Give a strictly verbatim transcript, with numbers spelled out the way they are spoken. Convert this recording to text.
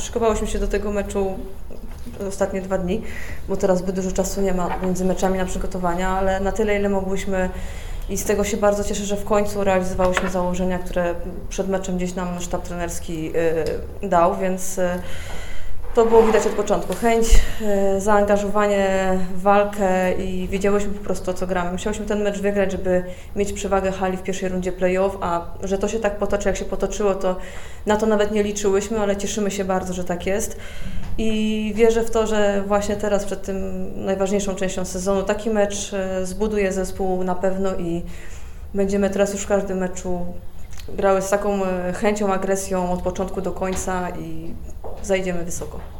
szykowałyśmy się do tego meczu ostatnie dwa dni, bo teraz zbyt dużo czasu nie ma między meczami na przygotowania, ale na tyle, ile mogłyśmy i z tego się bardzo cieszę, że w końcu realizowałyśmy założenia, które przed meczem gdzieś nam sztab trenerski y, dał, więc y, to było widać od początku. Chęć, y, zaangażowanie w walkę i wiedziałyśmy po prostu, o co gramy. Musiałyśmy ten mecz wygrać, żeby mieć przewagę hali w pierwszej rundzie play-off, a że to się tak potoczy, jak się potoczyło, to na to nawet nie liczyłyśmy, ale cieszymy się bardzo, że tak jest. I wierzę w to, że właśnie teraz przed tym najważniejszą częścią sezonu taki mecz zbuduje zespół na pewno i będziemy teraz już w każdym meczu grały z taką chęcią, agresją od początku do końca i zajdziemy wysoko.